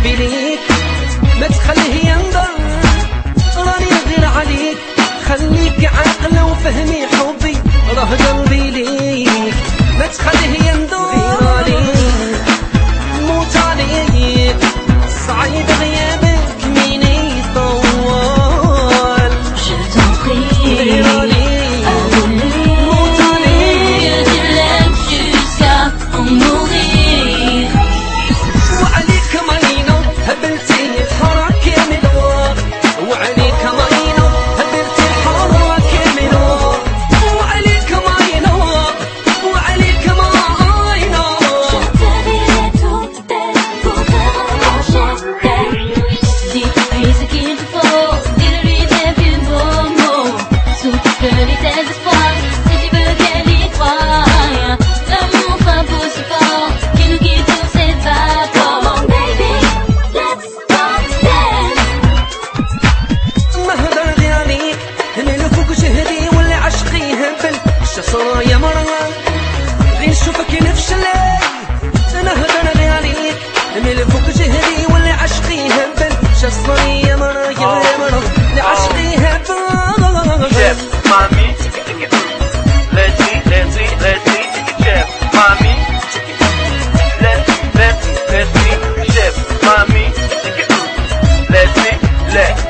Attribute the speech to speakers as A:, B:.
A: حبي ليك ما تخليه ينظر، راني غير عليك خليك عاقلة وفهمي حبي راه قلبي ليك ما تخليه ينظر، غير عليك موت عليك صعيب غيابك مين يطول غير عليك يا مرة غير نشوفك نفشل انا هدر غير عليك من فوق جهدي واللي عشقي هبل شصري يا مرة يا مرة اللي عشقي هبل
B: Jeff, mommy, let's see, Jeff, mommy, let's see, Jeff, mommy, let's see,